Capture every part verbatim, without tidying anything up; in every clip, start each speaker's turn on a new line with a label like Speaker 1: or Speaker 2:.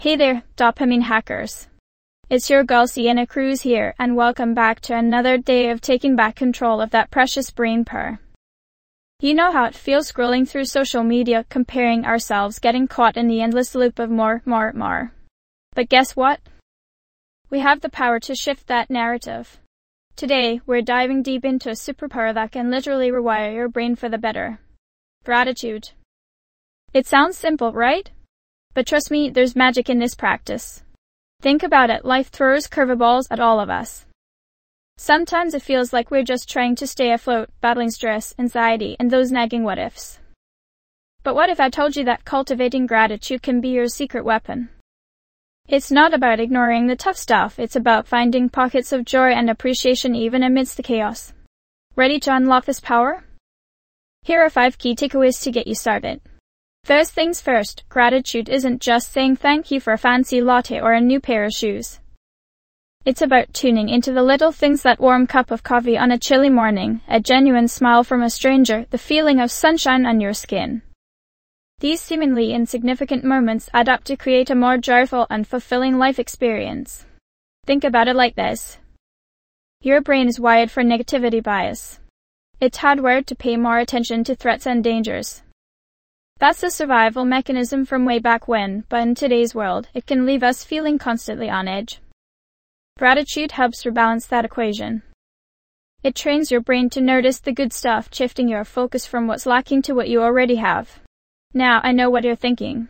Speaker 1: Hey there, dopamine hackers. It's your girl Sienna Cruz here, and welcome back to another day of taking back control of that precious brain power. You know how it feels scrolling through social media, comparing ourselves, getting caught in the endless loop of more, more, more. But guess what? We have the power to shift that narrative. Today, we're diving deep into a superpower that can literally rewire your brain for the better. Gratitude. It sounds simple, right? But trust me, there's magic in this practice. Think about it, life throws curveballs at all of us. Sometimes it feels like we're just trying to stay afloat, battling stress, anxiety, and those nagging what-ifs. But what if I told you that cultivating gratitude can be your secret weapon? It's not about ignoring the tough stuff, it's about finding pockets of joy and appreciation even amidst the chaos. Ready to unlock this power? Here are five key takeaways to get you started. First things first, gratitude isn't just saying thank you for a fancy latte or a new pair of shoes. It's about tuning into the little things, that warm cup of coffee on a chilly morning, a genuine smile from a stranger, the feeling of sunshine on your skin. These seemingly insignificant moments add up to create a more joyful and fulfilling life experience. Think about it like this. Your brain is wired for negativity bias. It's hardwired to pay more attention to threats and dangers. That's a survival mechanism from way back when, but in today's world, it can leave us feeling constantly on edge. Gratitude helps rebalance that equation. It trains your brain to notice the good stuff, shifting your focus from what's lacking to what you already have. Now, I know what you're thinking.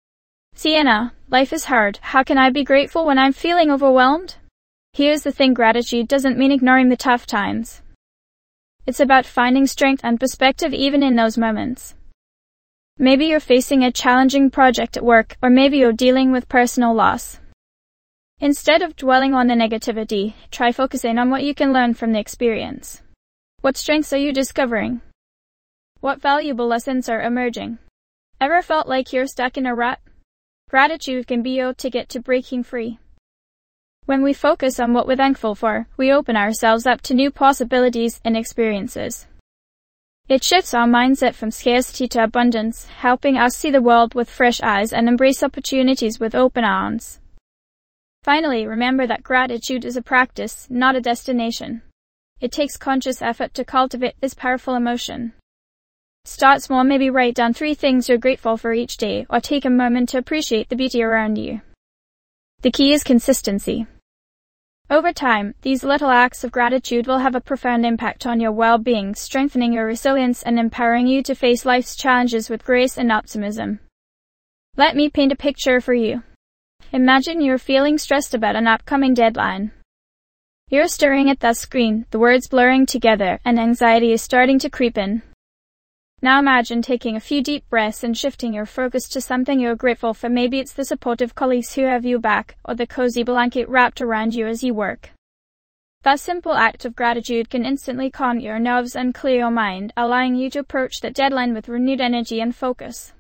Speaker 1: Sienna, life is hard. How can I be grateful when I'm feeling overwhelmed? Here's the thing, gratitude doesn't mean ignoring the tough times. It's about finding strength and perspective even in those moments. Maybe you're facing a challenging project at work, or maybe you're dealing with personal loss. Instead of dwelling on the negativity, try focusing on what you can learn from the experience. What strengths are you discovering? What valuable lessons are emerging? Ever felt like you're stuck in a rut? Gratitude can be your ticket to breaking free. When we focus on what we're thankful for, we open ourselves up to new possibilities and experiences. It shifts our mindset from scarcity to abundance, helping us see the world with fresh eyes and embrace opportunities with open arms. Finally, remember that gratitude is a practice, not a destination. It takes conscious effort to cultivate this powerful emotion. Start small, maybe write down three things you're grateful for each day, or take a moment to appreciate the beauty around you. The key is consistency. Over time, these little acts of gratitude will have a profound impact on your well-being, strengthening your resilience and empowering you to face life's challenges with grace and optimism. Let me paint a picture for you. Imagine you're feeling stressed about an upcoming deadline. You're staring at that screen, the words blurring together, and anxiety is starting to creep in. Now imagine taking a few deep breaths and shifting your focus to something you're grateful for. Maybe it's the supportive colleagues who have your back, or the cozy blanket wrapped around you as you work. That simple act of gratitude can instantly calm your nerves and clear your mind, allowing you to approach the deadline with renewed energy and focus.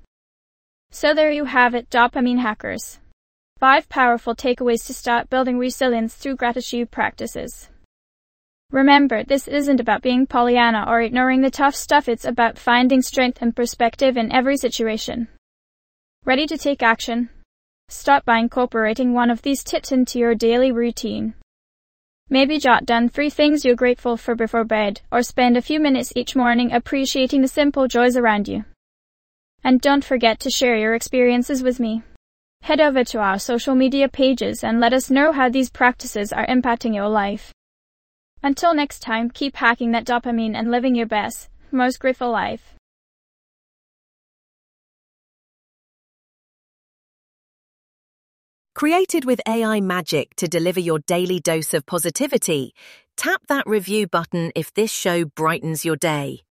Speaker 1: So there you have it, dopamine hackers. Five powerful takeaways to start building resilience through gratitude practices. Remember, this isn't about being Pollyanna or ignoring the tough stuff, it's about finding strength and perspective in every situation. Ready to take action? Start by incorporating one of these tips into your daily routine. Maybe jot down three things you're grateful for before bed, or spend a few minutes each morning appreciating the simple joys around you. And don't forget to share your experiences with me. Head over to our social media pages and let us know how these practices are impacting your life. Until next time, keep hacking that dopamine and living your best, most grateful life.
Speaker 2: Created with A I magic to deliver your daily dose of positivity, tap that review button if this show brightens your day.